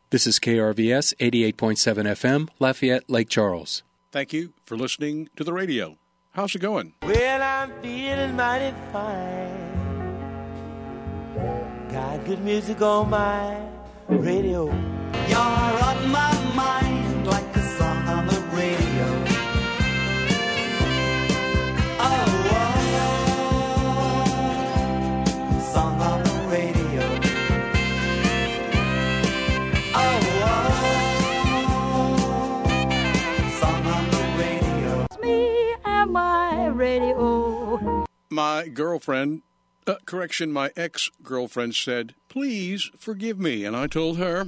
This is KRVS 88.7 FM, Lafayette, Lake Charles. Thank you for listening to the radio. How's it going? Well, I'm feeling mighty fine. Got good music on my radio. You're on my mind like a song on the radio. Oh, song on the radio. Song on the radio. It's me and my radio. My girlfriend, my ex-girlfriend said, "Please forgive me." And I told her,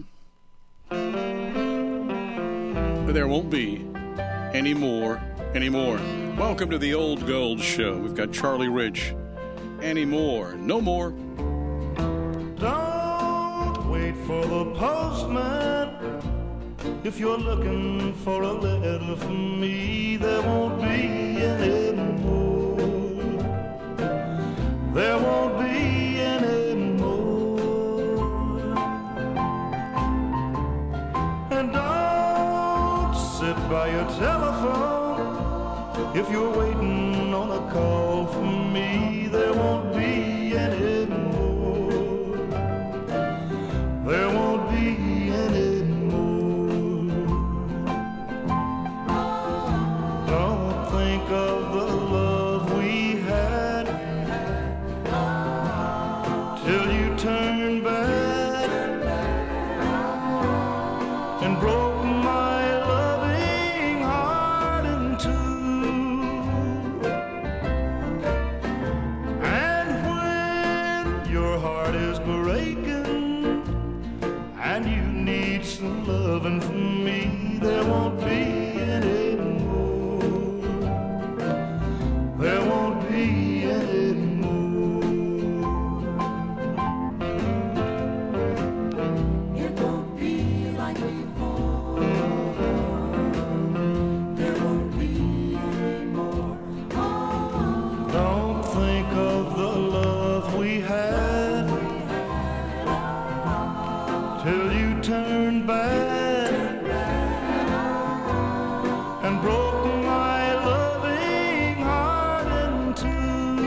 there won't be any more. Welcome to the Old Gold Show. We've got Charlie Rich. Any more? No more. Don't wait for the postman. If you're looking for a letter from me, there won't be any more. There won't be any more. And don't sit by your telephone. If you're waiting on a call from me, there won't be any more. There won't be any more. Don't think of the love we had till you turned back and broke my loving heart in two. And when your heart is breaking and you need some loving from me, there won't be any more. There won't be any more. It won't be like before. There won't be any more. Don't think of the love we had till you turned back and broke my loving heart in two.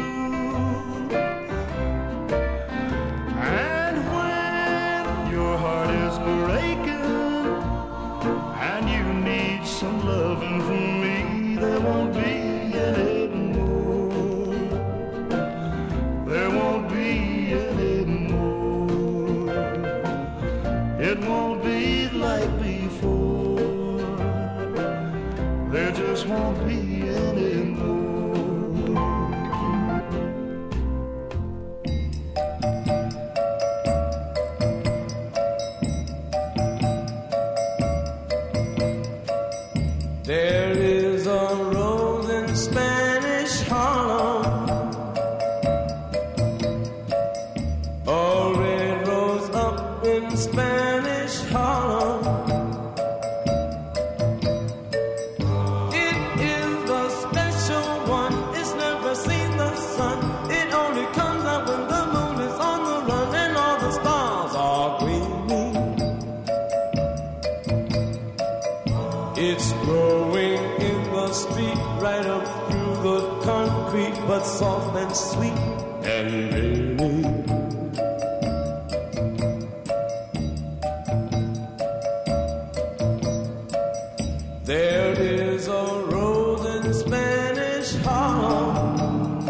And when your heart is breaking and you need some loving from me, there won't be any more. There won't be any more. It won't be like before. There just won't be any more. There is a rose in Spanish Harlem, a red rose up in Spanish Harlem. It is a special one, it's never seen the sun. It only comes out when the moon is on the run and all the stars are gleaming. It's growing in the street right up through the concrete, but soft and sweet and dreamy. There is a rose in Spanish Harlem,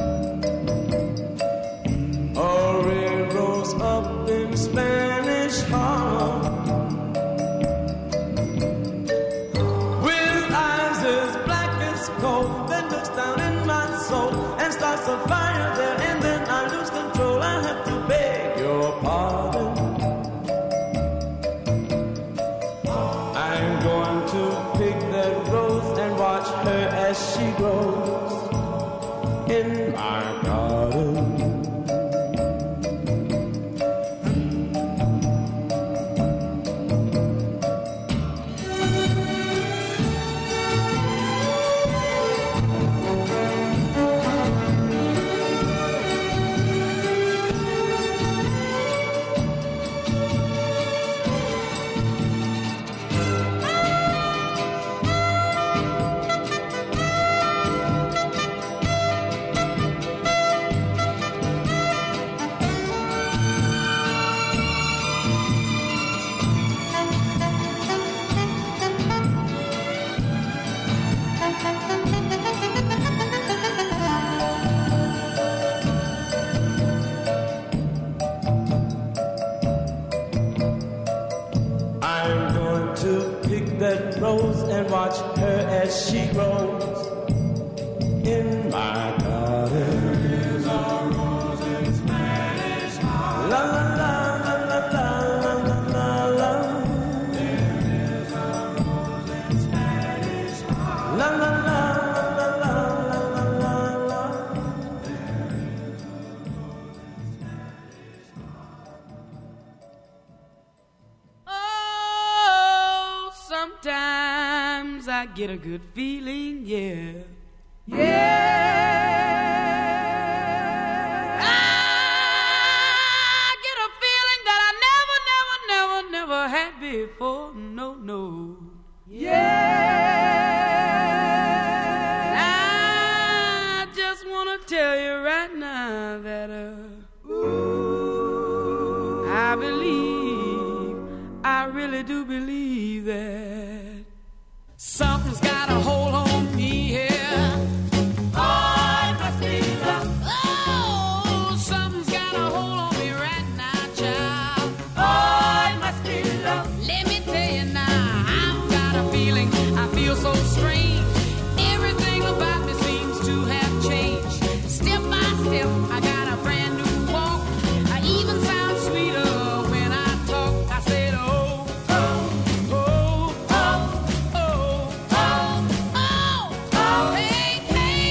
a red rose up in Spanish Harlem. With eyes as black as coal, that looks down in my soul and starts a fire there, and then I lose control. I have to beg your pardon. I'm going to pick that rose and watch her as she grows in my garden. watch her as she grows in my garden. There's a rose in Spanish Harlem. La la la la la la la la la. There is a rose in Spanish Harlem. La la la la la la la la la. There is a rose in Spanish Harlem. Oh, sometimes I get a good feeling, yeah. Yeah, I get a feeling that I never had before. No, no. Yeah, I just wanna tell you right now that I believe, I really do believe that something's got a hold on me here. So strange, everything about me seems to have changed. Step by step, I got a brand new walk. I even sound sweeter when I talk. I said, oh, oh, oh, oh, oh, oh, oh, oh, hey, hey,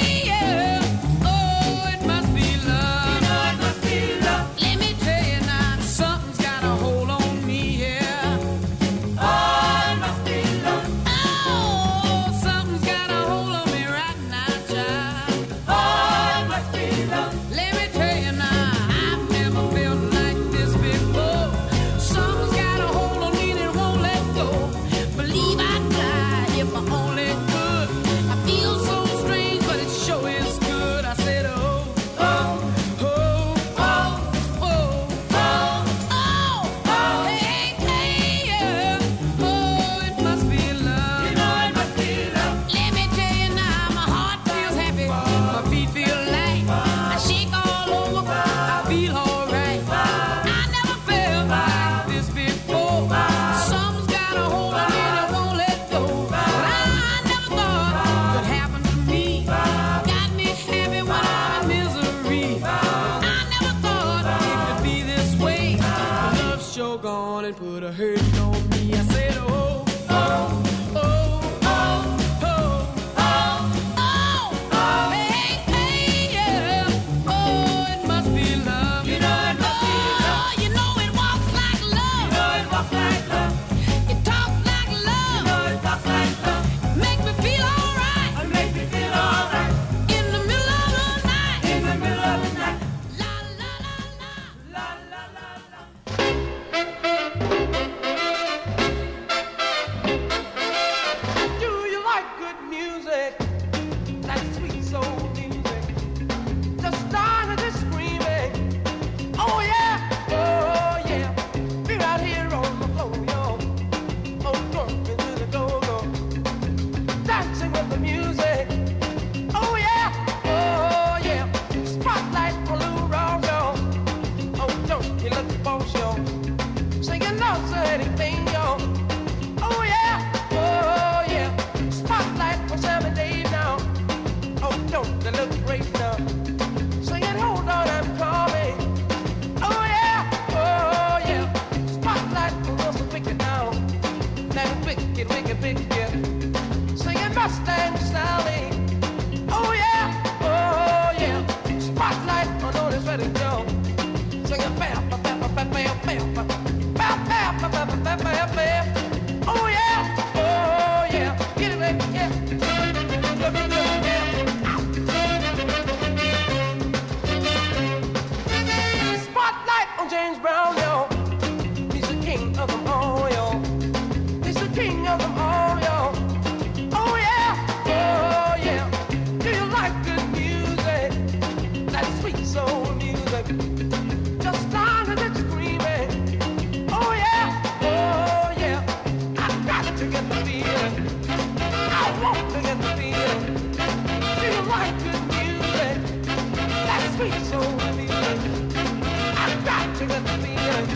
yeah. Oh, it must be love. You know it must be love. Let me tell you now, something's got a hold on me here. Oh, it must be love.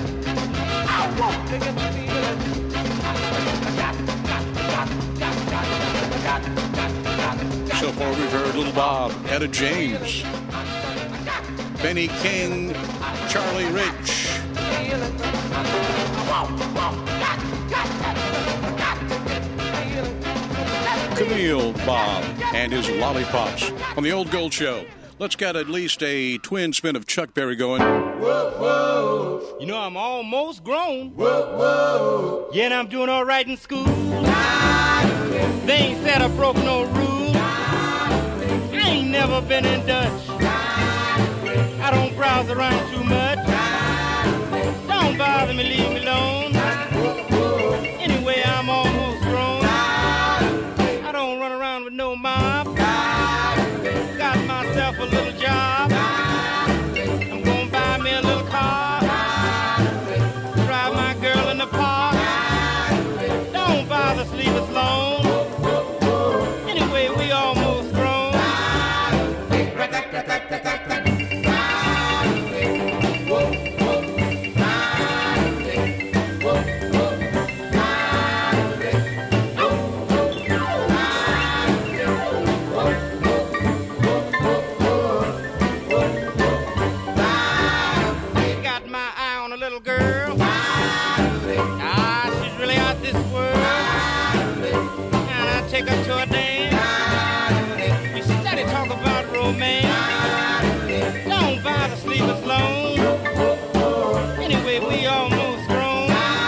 I got So far, we've heard Little Bob, Etta James, Benny King, Charlie Rich. Camille Bob and his Lollipops on the Old Gold Show. Let's get at least a twin spin of Chuck Berry going. Whoa, whoa. You know, I'm almost grown. Whoa, whoa. Yeah, and I'm doing all right in school. They ain't said I broke no rule. I ain't never been in Dutch. I don't browse around too much. Don't bother me, leave me alone. Anyway, I'm almost grown. I don't run around with no mob. Got myself a little job. I'm gonna buy me a little car. Drive my girl in the park. Don't bother, leave us alone. Anyway, we almost grown. Take her to a dance. We steady talk about romance. Don't bother, sleep us alone. Anyway, we almost grown.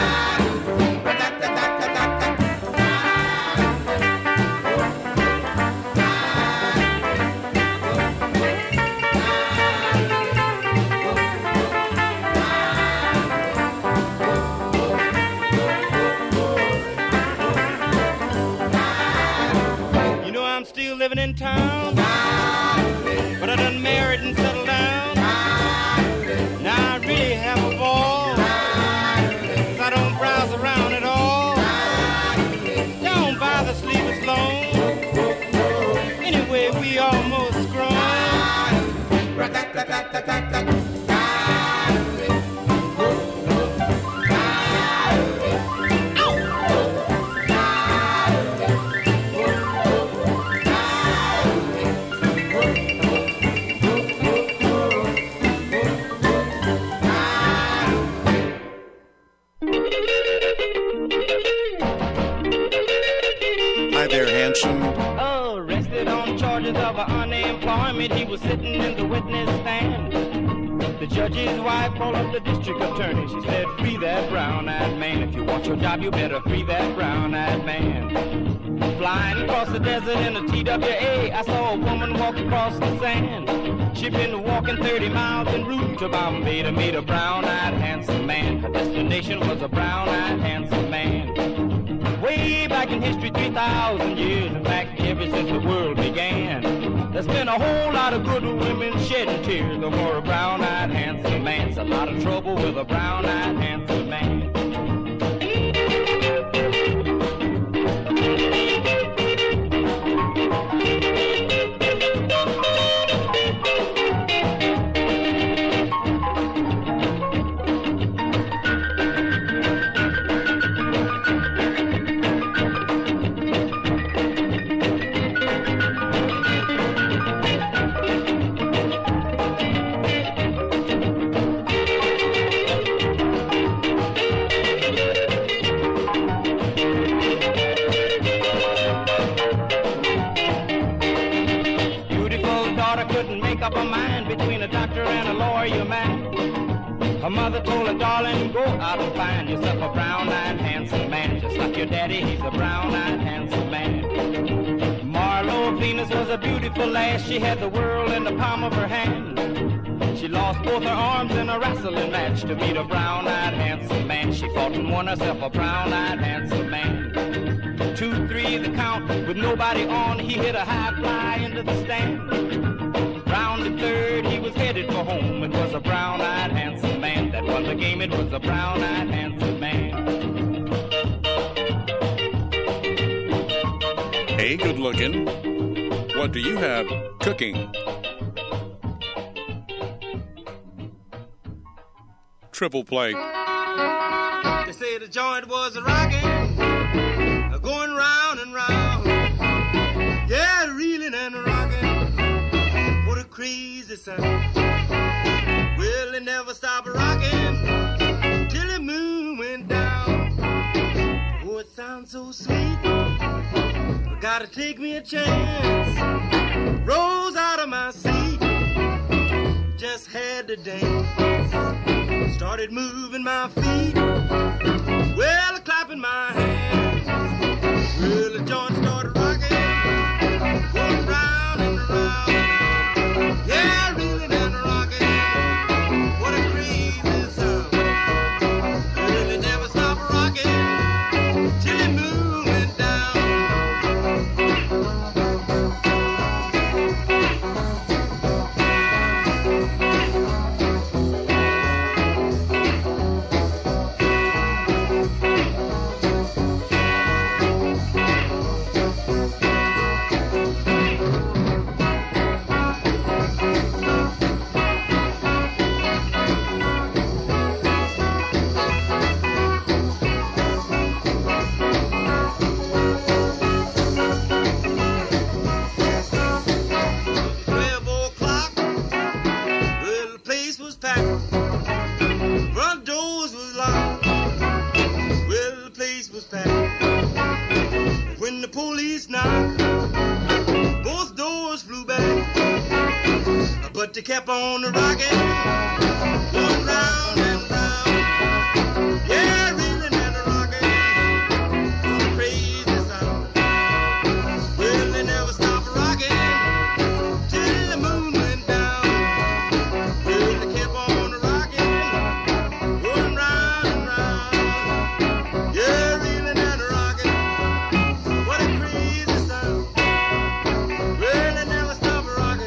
Living in town, but I done married and settled down. Now I really have a ball, 'cause I don't browse around at all. Don't bother, sleep us alone. Anyway, we almost grown. Arrested on charges of unemployment, he was sitting in the witness stand. The judge's wife called up the district attorney. She said, free that brown-eyed man. If you want your job, you better free that brown-eyed man. Flying across the desert in a TWA, I saw a woman walk across the sand. She'd been walking 30 miles en route to Bombay to meet a brown-eyed handsome man. Her destination was a brown-eyed handsome man. Way back in history, 3,000 years, in fact, ever since the world began, there's been a whole lot of good women shedding tears over a brown-eyed handsome man. It's a lot of trouble with a brown-eyed handsome man. Up a mind between a doctor and a lawyer man. Her mother told her, darling, go out and find yourself a brown-eyed handsome man. Just like your daddy, he's a brown-eyed handsome man. Marlo Venus was a beautiful lass. She had the world in the palm of her hand. She lost both her arms in a wrestling match to meet a brown-eyed handsome man. She fought and won herself a brown-eyed handsome man. 2, 3 the count with nobody on. He hit a high fly into the stand. Round the third, he was headed for home. It was a brown-eyed handsome man that won the game. It was a brown-eyed handsome man. Hey, good looking. What do you have cooking? Triple play. They say the joint was rocking, going round and round. Yeah, reeling and sound so sweet. Gotta take me a chance. Rose out of my seat. Just had to dance. Started moving my feet. Well, clapping my hands. Well, the joint started rocking. Going round and round. Yeah, reeling and rocking. What a crazy sound. Well, it never stopped rocking till the moon went down. But they kept on rocking, going round and round. Yeah, reeling and rocking, what a crazy sound. Well, they never stopped rocking till the moon went down. Well, they kept on rocking, going round and round. Yeah, reeling and rocking, what a crazy sound. Well, they never stopped rocking.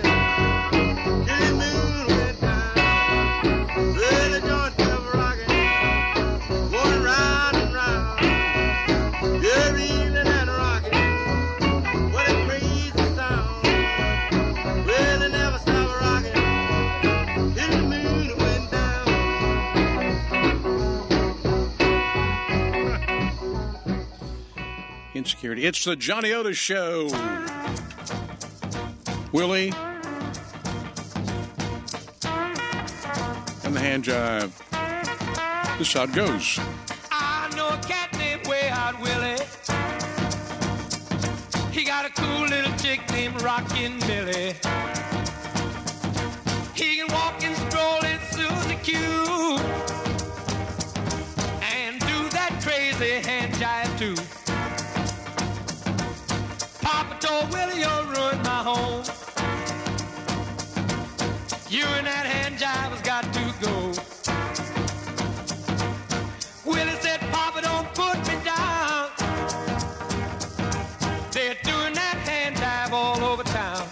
Insecurity. It's the Johnny Otis Show. Willie and the hand jive. This is how it goes. I know a cat named Way Out Willie. He got a cool little chick named Rockin' Billy. He can walk and stroll in Susie Q and do that crazy hand jive too. Papa told Willie, you'll ruin my home. You and that hand jive has got to go. Willie said, Papa, don't put me down. They're doing that hand jive all over town.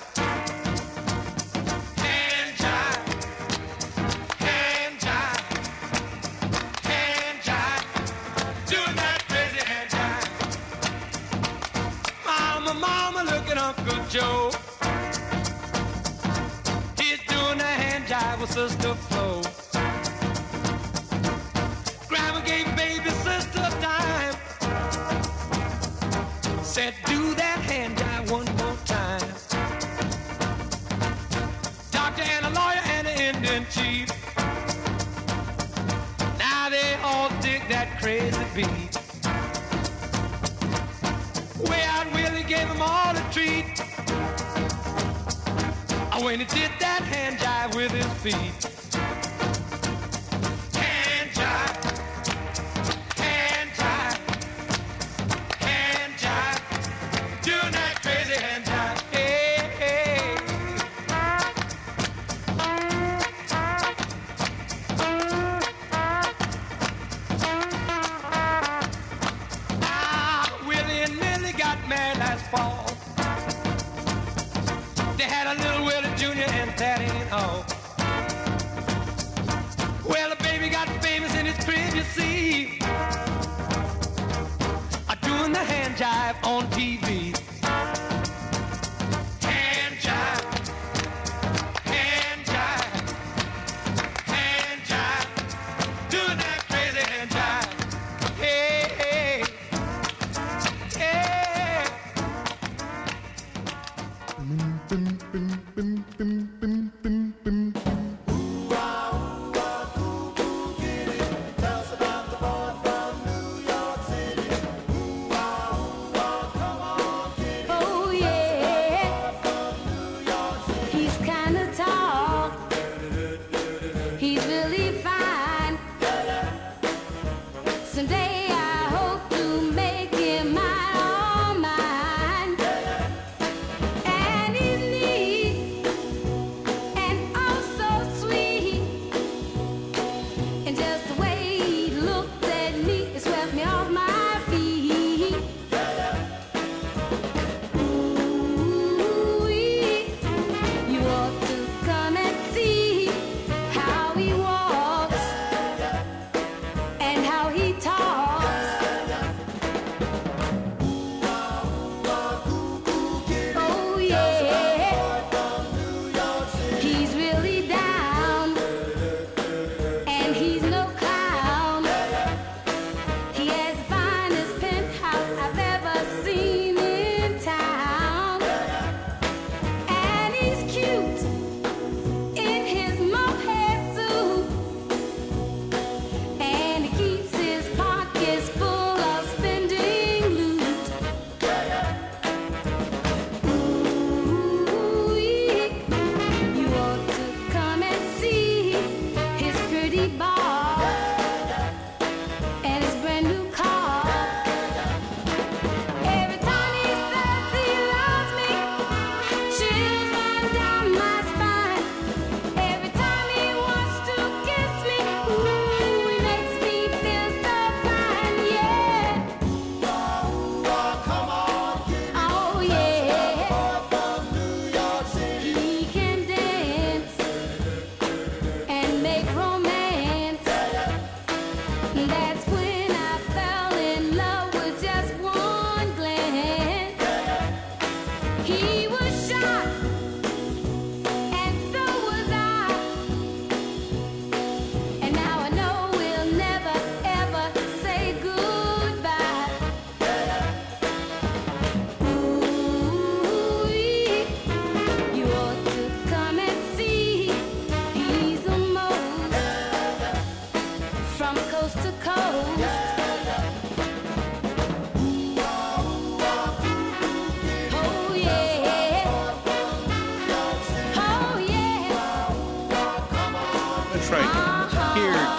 Hand jive, hand jive, hand jive, doing that crazy hand jive. Mama, look at Uncle Joe. He's doing the hand jive with Sister Flo. Grandma gave baby sister time. Said, do that hand jive one more time. Doctor and a lawyer and an Indian chief. Now they all dig that crazy beat. Way Out Willie gave them all a treat. When he did that hand jive with his feet. Hand jive, hand jive, hand jive, doing that crazy hand jive. Hey, hey. Ah, Willie and Millie got married last fall. They had a little Willie Jr. and that ain't all. Well, the baby got famous in his crib, you see. Doing the hand jive on TV. Hand jive, hand jive, hand jive, doing that crazy hand jive. Hey, hey, hey.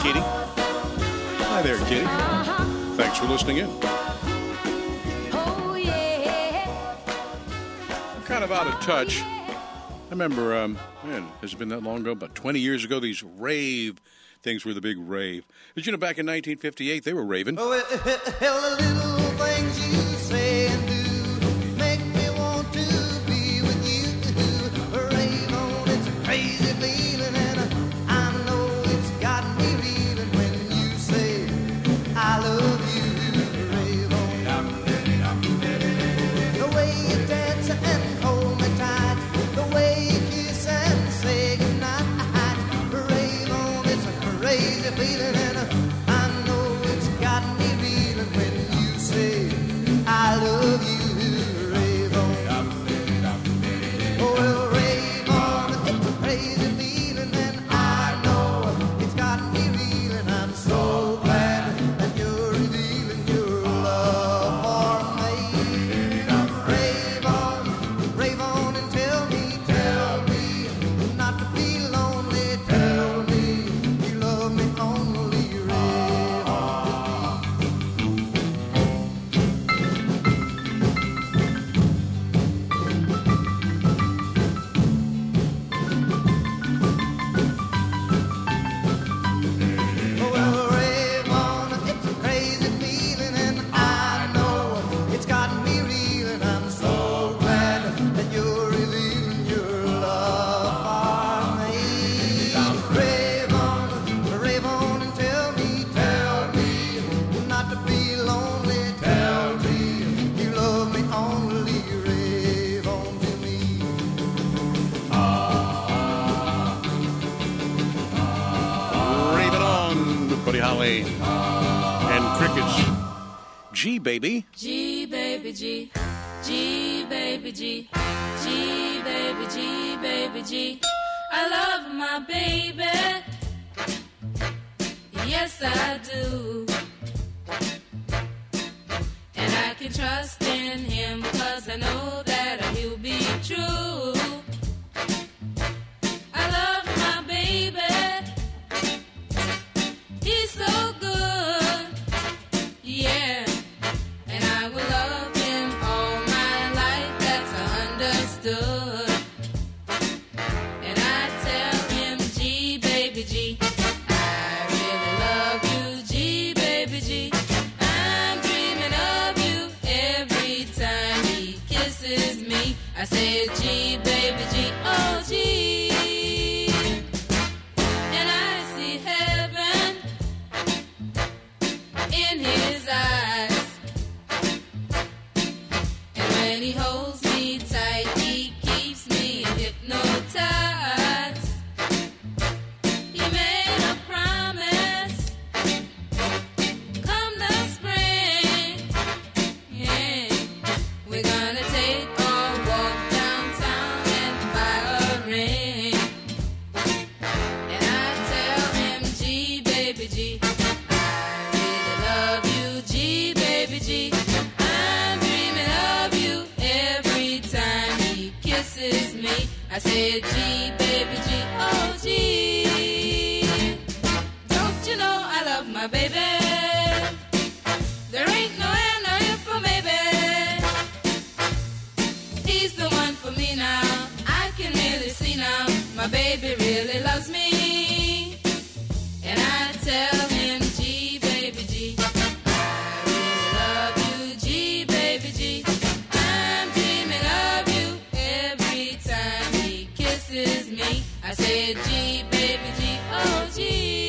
Kitty. Hi there, Kitty. Thanks for listening in. Oh, yeah. I'm kind of out of touch. I remember, man, has it been that long ago? About 20 years ago, these rave things were the big rave. Did you know back in 1958, they were raving? Oh, well, the little things you say and do make me want to be with you. Rave on, it's a crazy feeling, and I know it's got me reeling when you say I love you. Rave on. The way you dance and hold me tight, the way you kiss and say goodnight. Rave on, it's a crazy feeling, and I know it's got me reeling when you say I love you. Rave on. Oh, well, rave on, it's a crazy feeling, and I know it's got me reeling. I'm so glad that you're revealing your love for me. Rave on and tell me not to be lonely. Tell me you love me only. Rave on. Oh, well, rave on, it's a crazy feeling, and I know it's got me reeling. I'm so glad that you're revealing your love for me. Rave on and tell me not to be lonely. Tell me you love me only. Rave on to me. Raving on with Buddy Holly and Crickets. G, baby. G baby G, G baby G, G baby G baby G. I love my baby. Yes I do. And I can trust in him 'cause I know that he'll be true. I love my baby. He's so good. Yeah. And I will love him all my life, that's understood. And I tell him, G, baby G, I really love you, G, baby G. I'm dreaming of you every time he kisses me. I said, G, baby G, oh, G. And I see heaven in his eyes. And when he holds me tight, he keeps me hypnotized. He made a promise, come the spring, yeah, we're gonna take a walk downtown and buy a ring. And I tell him, G, baby G, I really love you, G, baby G. I'm dreaming of you every time he kisses me. I said, G, baby G, oh, G. Don't you know I love my baby? There ain't no and no if for maybe. He's the one for me now. I can really see now. My baby really loves me. And I tell him, G, baby G, I really love you, G, baby G. I'm dreaming of you every time he kisses me. I said, G, baby G, oh, G.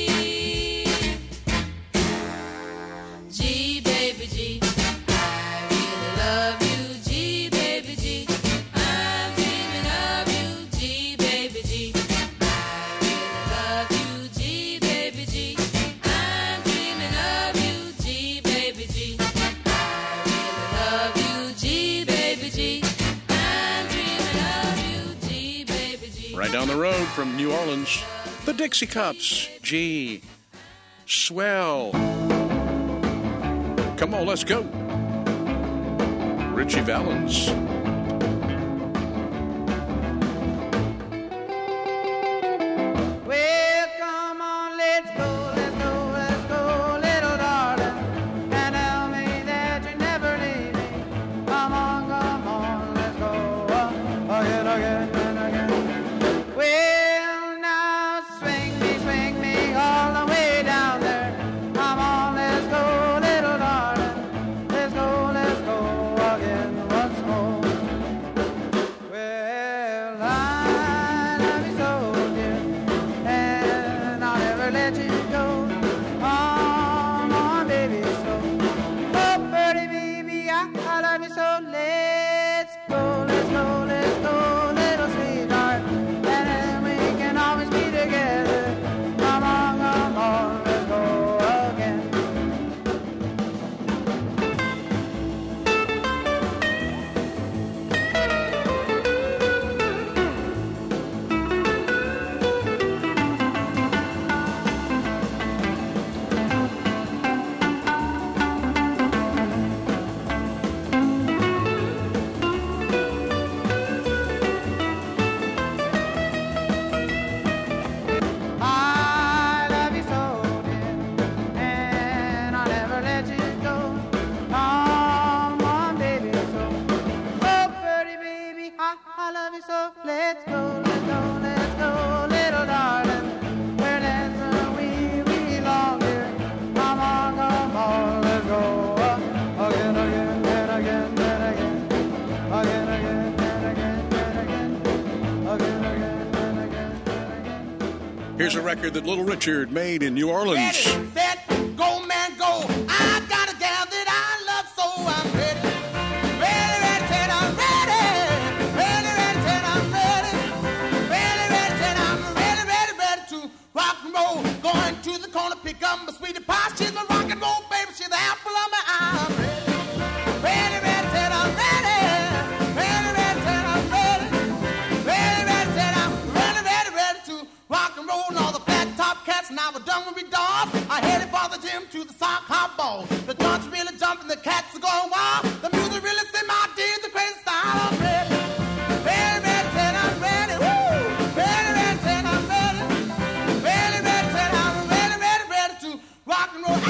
G, baby G, I really love you, G, baby G. I'm dreaming of you, G, baby G. I really love you, G, baby G. I'm dreaming of you, G, baby G. I really love you, G, baby G. I'm dreaming of you, G, baby G. Right down the road from New Orleans, the Dixie Cups. G. Swell. Come on, let's go. Richie Valens. Well, come on, let's go, let's go. let's go, let's go, let's go, little sweetheart. And then we can always be together. Come on, let's go again. I love you so, dear, and I'll never let you go. Come on, baby, so. Oh, pretty baby, I love you so. Let's go, let's go, let's go, little darling. Where does we belong, dear? Come on, let's go. Again, again, and again, and again. Again, again, and again, and again. Again, again, and again, and again. Here's a record that Little Richard made in New Orleans. Ready, set, go, man, go. I got a gal that I love, so I'm ready. Ready, ready, set, I'm ready. Ready, ready, set, I'm ready. Ready, ready, set, I'm ready, ready, ready to rock and roll. Going to the corner, pick up my sweetie pie. She's my rock and roll baby. She's the apple of my eye. I'm ready. Ready, ready, set, I'm ready. Ready, ready, set, I'm ready. Ready, ready, set, I'm ready, ready, ready to rock and roll. And all the flat top cats now we're done with me dolls. I headed for the gym to the sock hop ball. The joints really jumping, the cats are going wild. The music really set my dear, the crazy style. I'm ready. Ready, ready, set, I'm ready. Woo! Ready, ready, set, I'm ready. Ready, ready, set, I'm ready, ready, ready to rock and roll.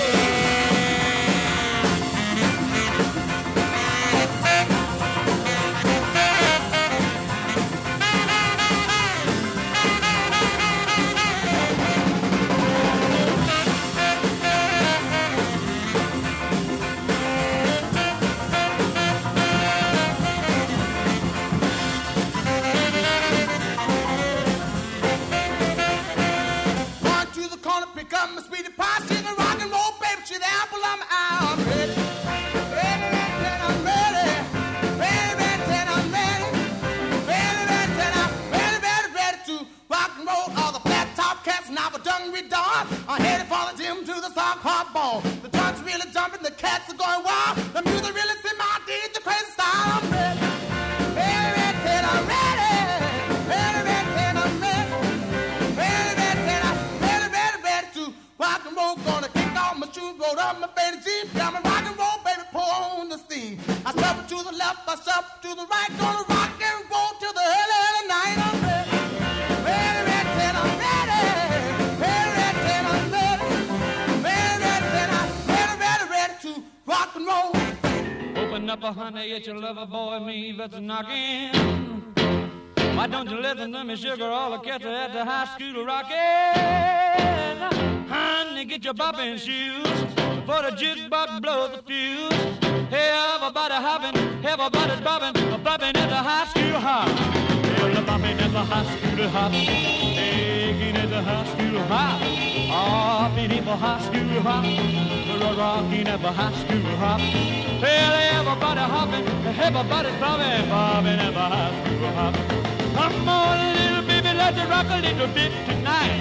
Going to the corner, pick up my sweetie pie. She's a rock and roll baby. She's the apple of my eye. I'm ready. Ready, ready, set, I'm ready. Ready, ready, set, I'm ready. Ready, ready, set, I'm ready, ready, ready to rock and roll. All the flat top cats now we're done with dawn. I'm headed for the gym to the sock hop ball. The joints really jumping, the cats are going wild. The music really set my deed, the crazy style. I'm ready. Ready, ready, set, I'm ready. Ready, ready, set, I'm ready. Ready, ready, set, I'm ready, ready, ready to rock and roll. Gonna kick off my shoes, roll up my faded jeans. Got my rock and roll, baby, pour on the steam. I shuffle to the left, I shuffle to the right. Gonna rock and roll till the early, early night. I'm ready. Ready, ready, set, I'm ready. Ready, ready, set, I'm ready. Ready, ready, set, I'm ready, ready, ready to rock and roll. Open up, honey, it's your lover boy, me that's knocking. Why don't you listen to me, sugar? All the cats are at the high school rocking. Honey, get your bopping shoes before the jukebox blows the fuse. Hey, everybody hopping, everybody's bopping at the high school hop. Hey, the bopping at the high school hop. Taking at the high school hop. Hopping at the high school hop. Rocking at the high school hop. Hey, everybody hopping, everybody's bopping at the high school hop. Come on, little baby, let's rock a little bit tonight.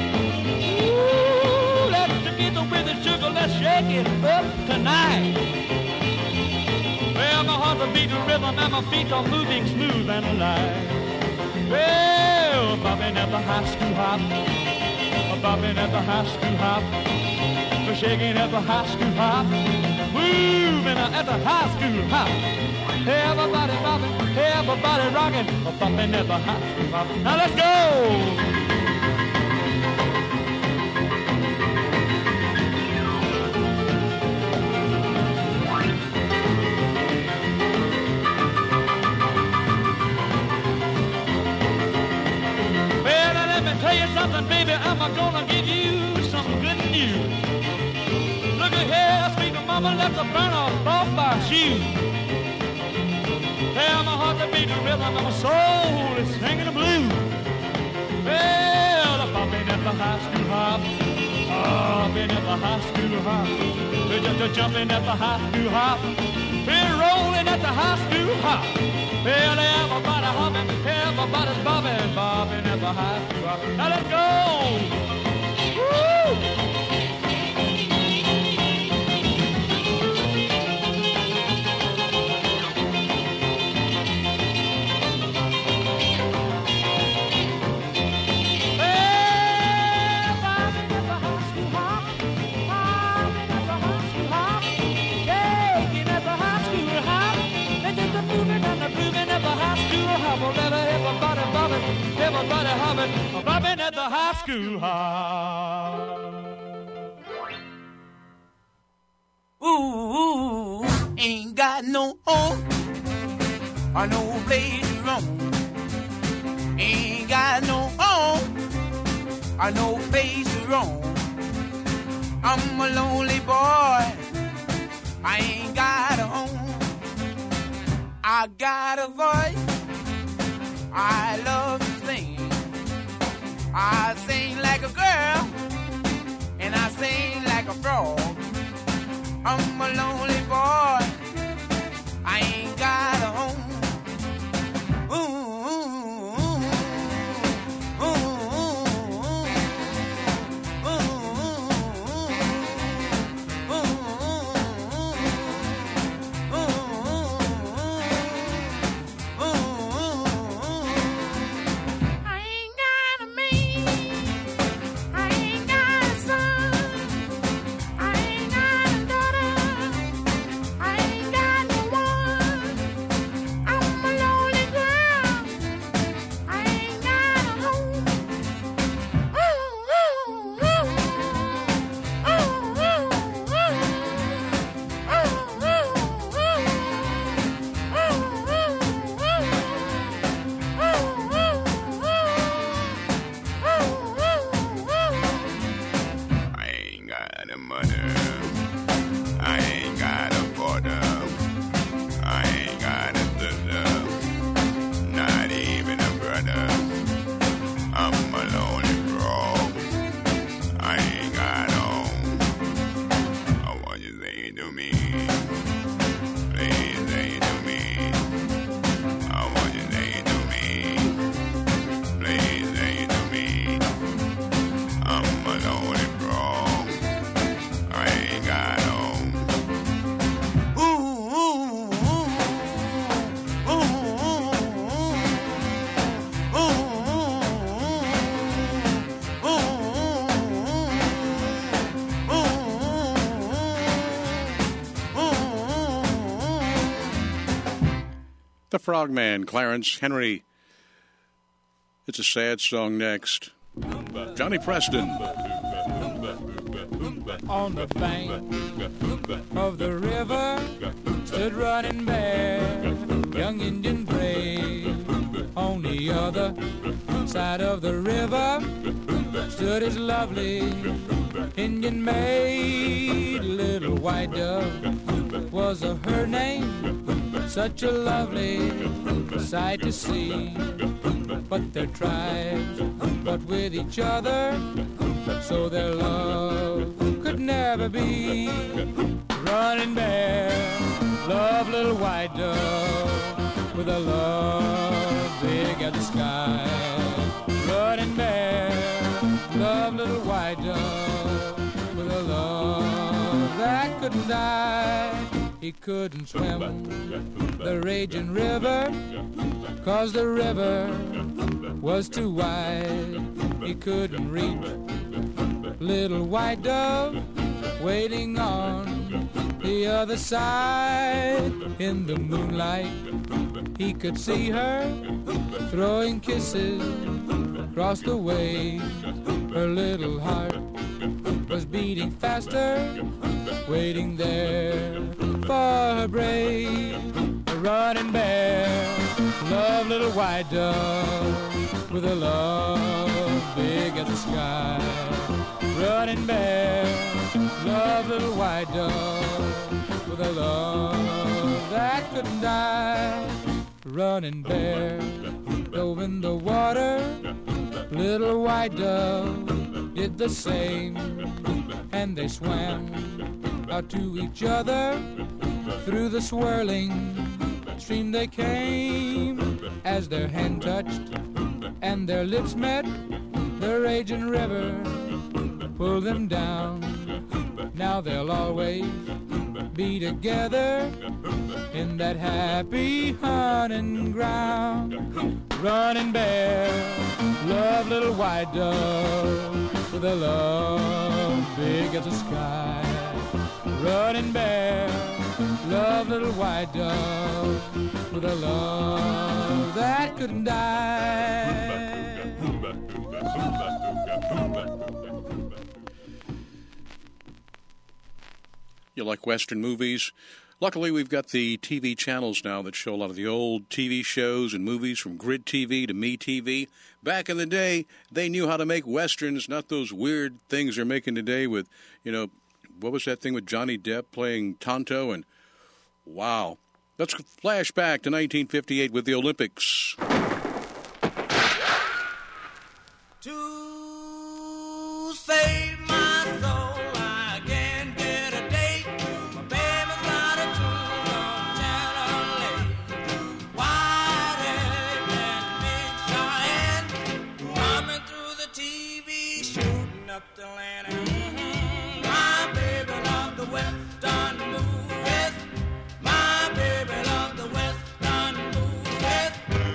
Ooh, let's together with the sugar, let's shake it up tonight. Well, my heart's a beating rhythm and my feet are moving smooth and alive. Well, bopping at the high school hop, bopping at the high school hop, shaking at the high school hop, moving at the high school hop. Everybody bopping, everybody rocking, bopping at the high school hop. Now let's go! Tell you something, baby, I'm gonna give you some good news. Look at here, sweet mama, let's burn off my shoes. Well, my heart's a beating rhythm and my soul is singing the blues. Well, I'm bopping at the high school hop, bopping at the high school hop. We're just jumping at the high school hop. We're rolling at at the high school hop. Well, everybody hopping, everybody's bobbing, bobbing at the high school hop. Now let's go! Woo! Everybody hopping, bobbing at the high school hop. Ooh, ain't got no home or no place to roam. Ain't got no home or no place to roam. I'm a lonely boy, I ain't got a home. I got a voice, I love to sing. I sing like a girl, and I sing like a frog. I'm a lonely boy, I ain't got a home. The Frogman, Clarence Henry. It's a sad song next. Johnny Preston. On the bank of the river stood Running Bear, young Indian brave. On the other side of the river stood his lovely Indian maid. Little white dove was her name, such a lovely sight to see. But their tribes fought with each other, so their love could never be. Running Bear, love little white dove, with a love big as the sky. Running Bear, love little white dove, with a love that couldn't die. He couldn't swim the raging river, 'cause the river was too wide. He couldn't reach little white dove waiting on the other side. In the moonlight he could see her throwing kisses across the way. Her little heart was beating faster, waiting there for her brave. Running Bear, love little white dove, with a love big as the sky. Running Bear, love little white dove, with a love that couldn't die. Running Bear dove in the water, little white dove did the same, and they swam out to each other through the swirling stream they came as their hand touched and their lips met. The raging river pulled them down. Now they'll always be together in that happy hunting ground. Running Bear, love little white dove with a love big as the sky. Running Bear, love little white dove with a love that couldn't die. You like Western movies? Luckily, we've got the TV channels now that show a lot of the old TV shows and movies from Grid TV to MeTV. Back in the day, they knew how to make Westerns, not those weird things they're making today with, what was that thing with Johnny Depp playing Tonto? And wow. Let's flash back to 1958 with the Olympics. To save my soul, I can't get a date. My baby's got a tune on Channel 8. Wide and big Cheyenne, coming through the TV, shooting up the land. My baby loved the Western movies. My baby loved the Western movies.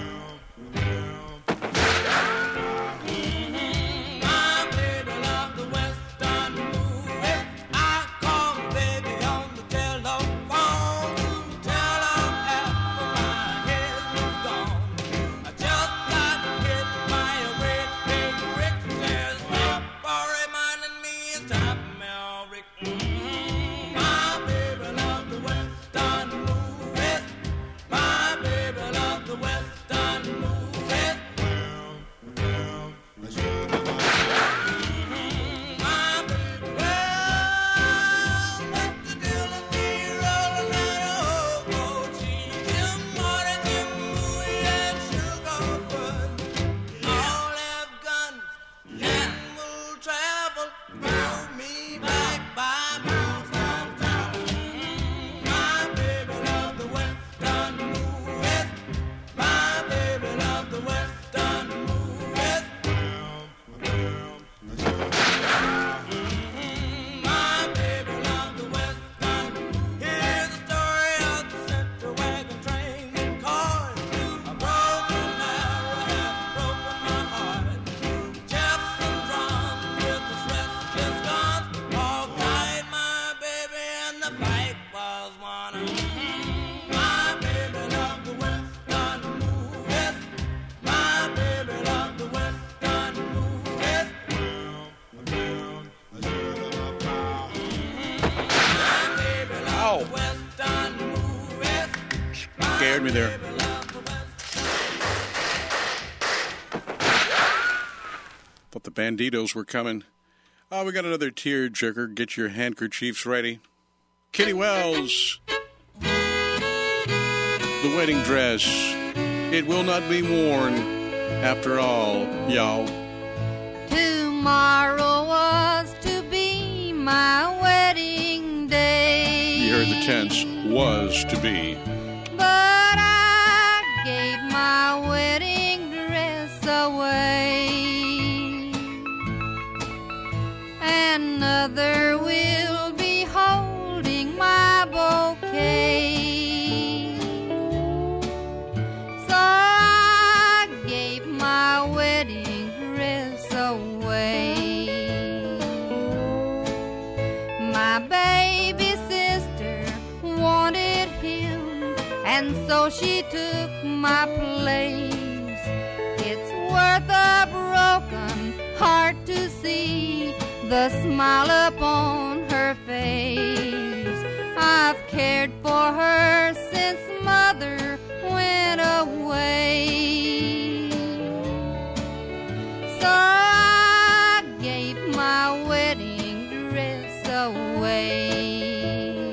My baby loved the Western movies. I called baby on the telephone. Tell her after my head was gone. I just got hit by a great big brick. There's that for reminding me it's time for Mel Rick. My baby loved the Western movies. My baby loved the Western movies. My baby, well, Mr. Dillon, be rolling that old cheese. Jim Martin, Jim Bowie, and Sugarfoot all have guns and will travel. Move me back by Mountain Town. My baby loved the Western movies. My baby loved the Western movies. My baby loved the Western. Here's the story of the Central Wagon Train and cars. A broken arrow has broken my heart. Jefferson Drum with his restless guns all died my baby and the fight was won. My baby loved the Western movies. My baby loved the Western movies. My baby loved Ow. the Western movies. Scared me there. Baby loved the Western. Thought the Banditos were coming. Oh, we got another tear-jerker. Get your handkerchiefs ready. Kitty Wells. The wedding dress. It will not be worn after all, y'all. Tomorrow was to be my wedding day. You heard the tense. Was to be. But I gave my wedding dress away. Another will be holding my bouquet. So I gave my wedding dress away. My baby sister wanted him, and so she took my place. It's worth a broken heart to see the smile upon her face. I've cared for her since mother went away. So I gave my wedding dress away.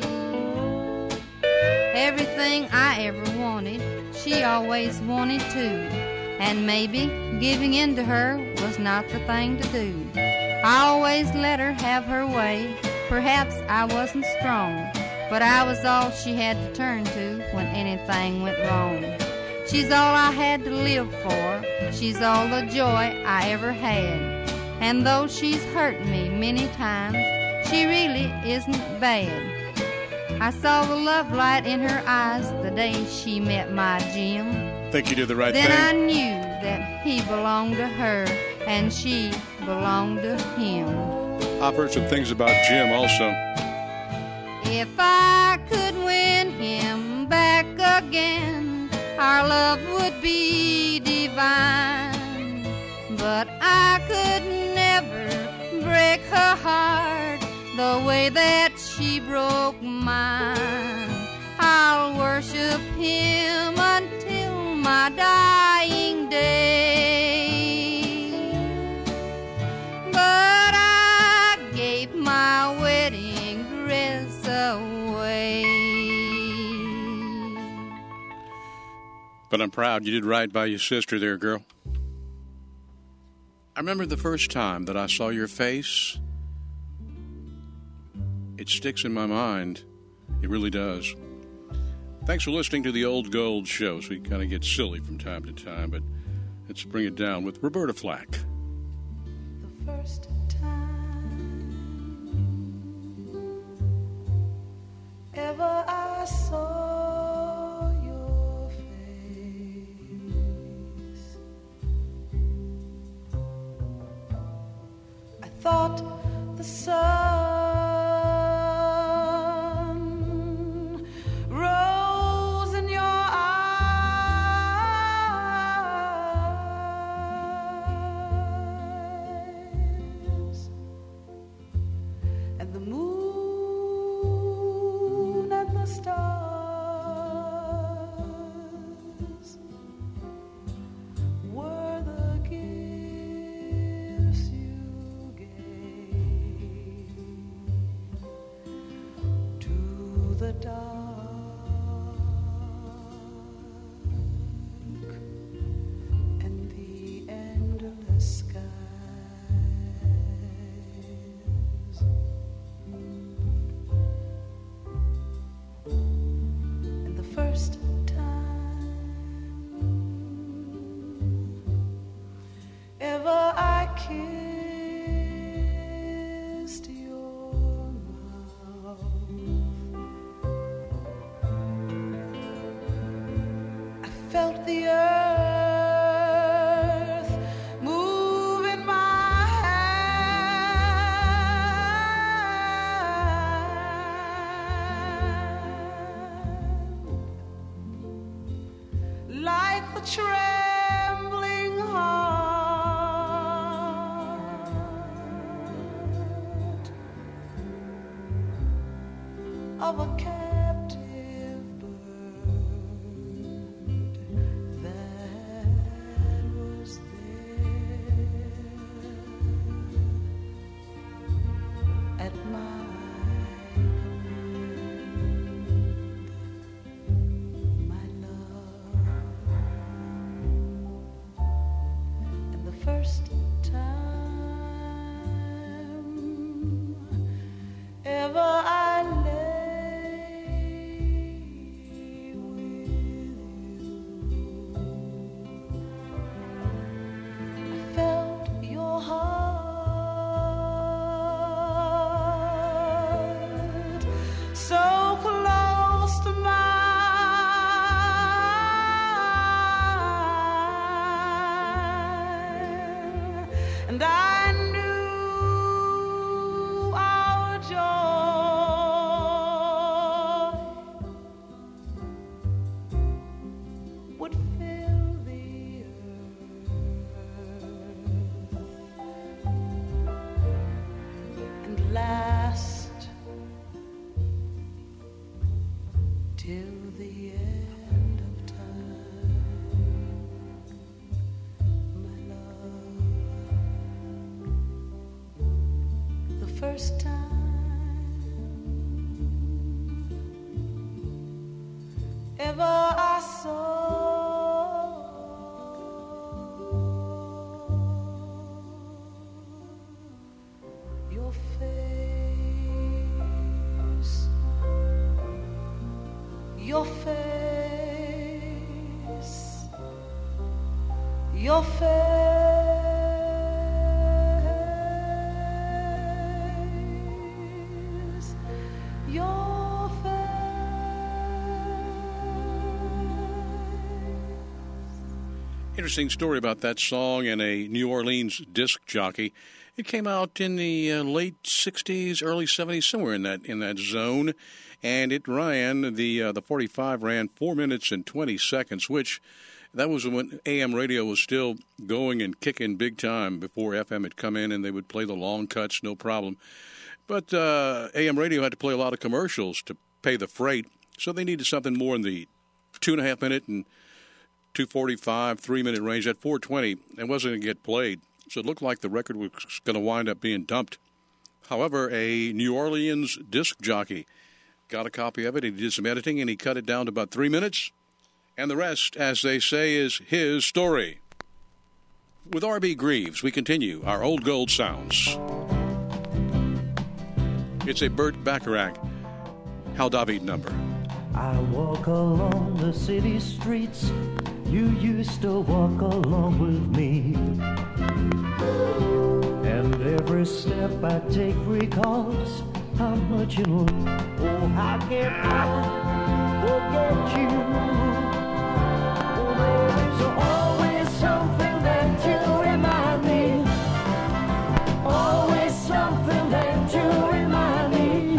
Everything I ever wanted, she always wanted too. And maybe giving in to her was not the thing to do. I always let her have her way. Perhaps I wasn't strong, but I was all she had to turn to when anything went wrong. She's all I had to live for. She's all the joy I ever had. And though she's hurt me many times, she really isn't bad. I saw the love light in her eyes the day she met my Jim. Think you did the right Then I thing? knew that he belonged to her and she belonged to him. I've heard some things about Jim also. If I could win him back again, our love would be divine. But I could never break her heart the way that she broke mine. I'll worship him until my dying day. But I gave my wedding dress away. But I'm proud you did right by your sister there, girl. I remember the first time that I saw your face. It sticks in my mind. It really does. Thanks for listening to the Old Gold Show. So we kind of get silly from time to time, but let's bring it down with Roberta Flack. The first time ever I saw your face, I thought the sun rose in your eyes, and the moon and the stars were the gifts you gave to the dark and the endless skies. And the first time ever I kissed your mouth, I felt the earth move in my hand, like the trembling heart of a captive bird that was there at my command, my love. And the first time ever I lay with you, I felt your heart so close to mine, and I knew our joy would fill the earth and last till the end of time, my love. The first time ever I saw your face, your face, your face. Interesting story about that song and a New Orleans disc jockey. It came out in the late 60s, early 70s, somewhere in that zone, and it ran, the 45 ran 4 minutes and 20 seconds, which that was when AM radio was still going and kicking big time before FM had come in, and they would play the long cuts, no problem. But AM radio had to play a lot of commercials to pay the freight, so they needed something more in the 2.5 minute and 2:45, 3-minute range. At 4:20, it wasn't going to get played. So it looked like the record was going to wind up being dumped. However, a New Orleans disc jockey got a copy of it. He did some editing, and he cut it down to about 3 minutes. And the rest, as they say, is his story. With R.B. Greaves, we continue our Old Gold Sounds. It's a Burt Bacharach Hal David number. I walk along the city streets. You used to walk along with me. And every step I take recalls how much you look. Oh, how can I forget you? Oh, there's always something that you remind me. Always something that you remind me.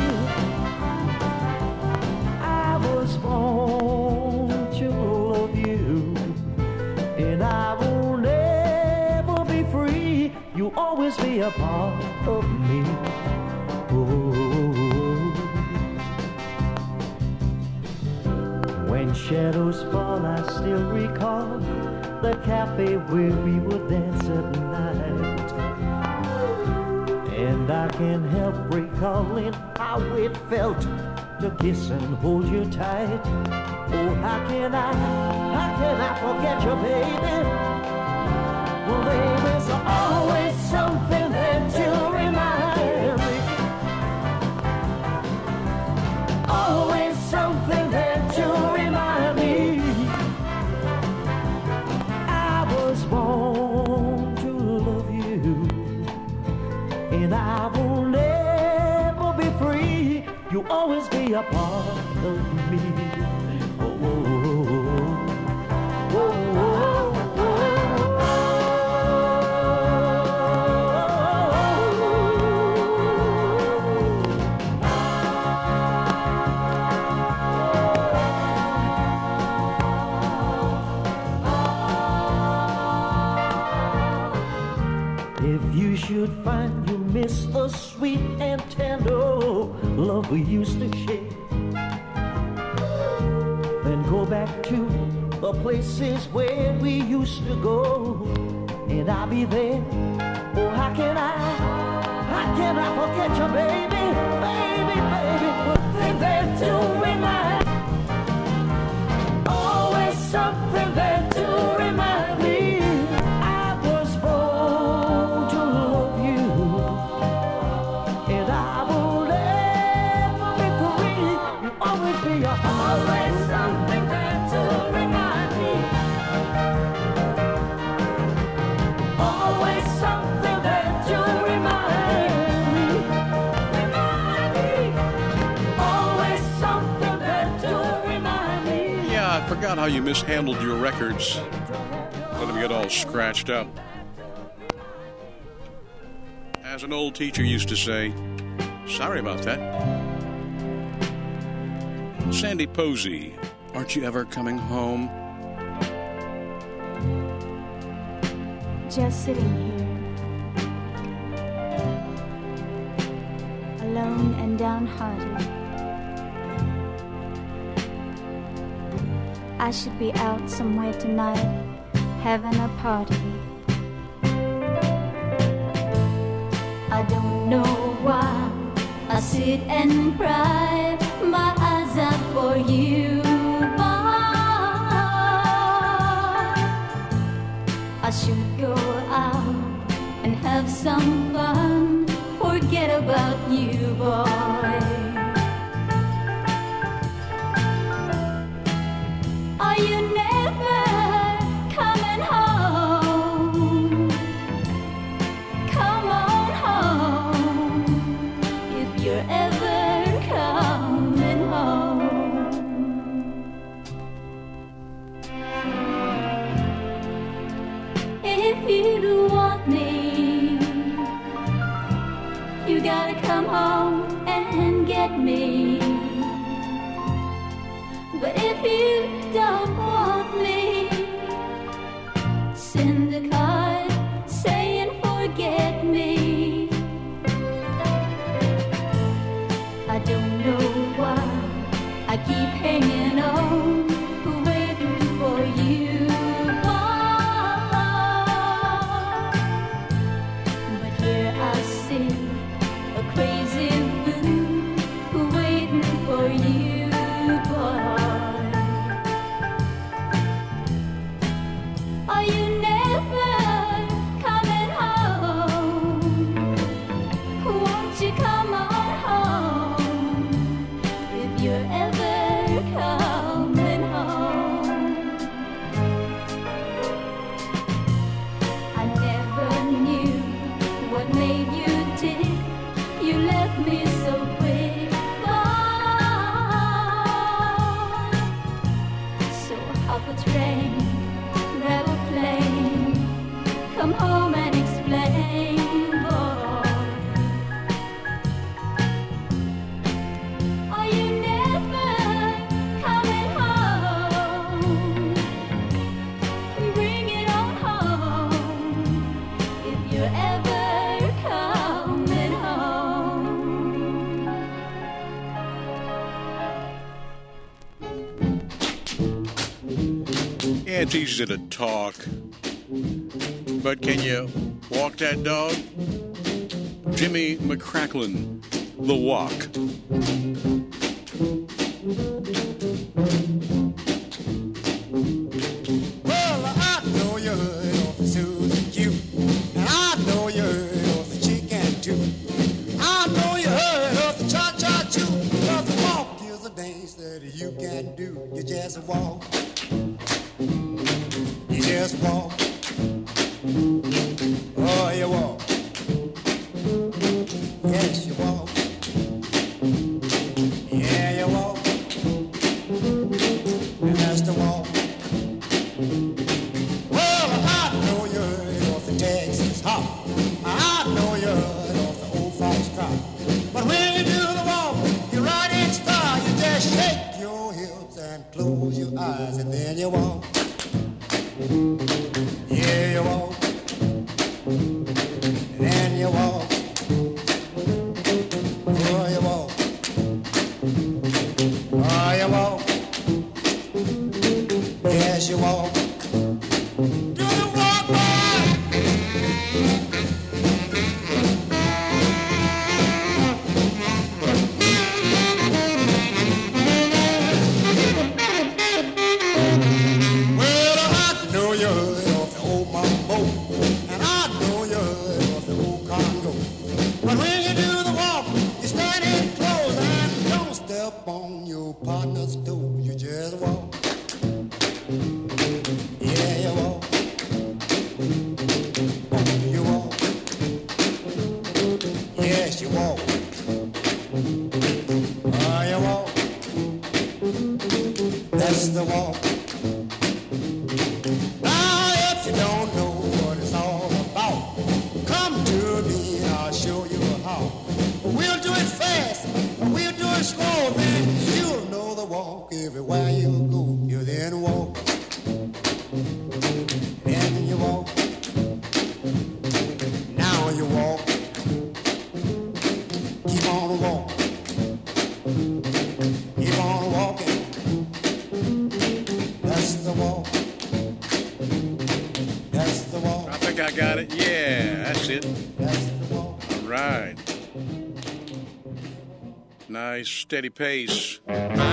I was born to love you, and I will never be free. You'll always be a part of me. When shadows fall, I still recall the cafe where we would dance at night. And I can't help recalling how it felt to kiss and hold you tight. Oh, how can I forget you, baby? Well, there's always something that you remind me. Always something that you remind me. I was born to love you, and I will never be free. You'll always be a part of me. Oh, oh, oh, oh, oh. Should find you miss the sweet and tender love we used to share, then go back to the places where we used to go, and I'll be there. Oh, how can I forget you, baby, baby, baby? One thing that to remind, always something that to remind me. Always something that to remind me. Always something that to remind me. Remind me. Always something that to remind me. Yeah, I forgot how you mishandled your records. Let them get all scratched up. As an old teacher used to say, sorry about that. Sandy Posey, aren't you ever coming home? Just sitting here, alone and downhearted. I should be out somewhere tonight, having a party. I don't know why I sit and cry, my eyes out for you, boy. I should go out and have some fun, forget about you, boy. Are you never coming home? you don't want me, send a card saying forget me. I don't know why I keep hanging on, waiting for you, boy. But here I sit, a crazy fool, waiting for you, boy. Are you never coming home? Won't you come on home if you're ever coming home? I never knew what made you tick. You left me so quick, boy. So hop a train, grab a plane, come home and explain, boy. Are you never coming home? Bring it on home if you're ever coming home. Yeah, it's easy to talk, but can you walk that dog? Jimmy McCracklin, The Walk. Well, I know you heard of the Susan Q, and I know you heard of the chicken too. I know you heard of the cha-cha-choo, but the walk is a dance that you can do. You just walk. You just walk. Oh, you walk. Yes, you walk. Yeah, you walk. And that's the walk. Well, I know you heard of the Texas hop. I know you heard of the old fox trot. But when you do the walk, you ride in style. You just shake your hips and close your eyes, and then you walk. Yeah, you walk. And then you walk. Oh, you walk. Oh, you walk. Yes, you walk. Do the walk, well, I know you heard of the old mambo, and I know you heard of the old Congo. But when you do the walk, you stand in close and don't step on your partner's toe. You just walk. Yeah, you walk. Oh, you walk. Yes, you walk. Oh, you walk. That's the walk. Now, if you don't know what it's all about, come to me and I'll show you how. We'll do it fast, we'll do it slow, then you'll know the walk everywhere you go. You then walk. Then you walk. Now you walk. Keep on walking. Keep on walking. That's the walk. That's the walk. I think I got it. Yeah, that's it. That's the walk. All right. Nice, steady pace.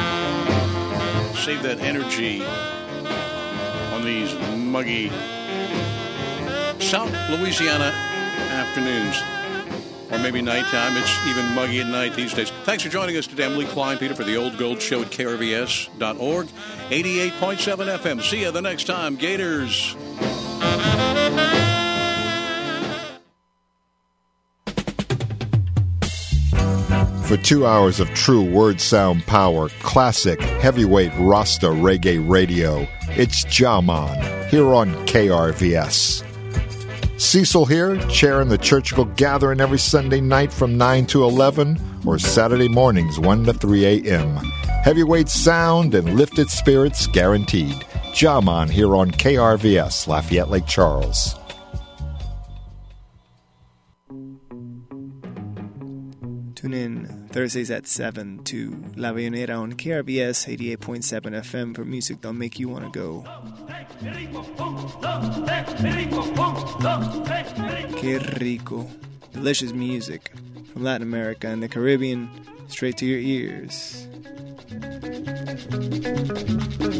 Save that energy on these muggy South Louisiana afternoons. Or maybe nighttime. It's even muggy at night these days. Thanks for joining us today. I'm Lee Kleinpeter for the Old Gold Show at KRVS.org. 88.7 FM. See you the next time, Gators. For 2 hours of true word sound power, classic heavyweight Rasta reggae radio, it's Jaman here on KRVS. Cecil here, chairing the Churchill Gathering every Sunday night from 9 to 11 or Saturday mornings 1 to 3 a.m. Heavyweight sound and lifted spirits guaranteed. Jaman here on KRVS, Lafayette Lake Charles. Tune in Thursdays at 7 to La Bayonera on KRVS 88.7 FM for music that'll make you want to go. Que rico. Delicious music from Latin America and the Caribbean straight to your ears.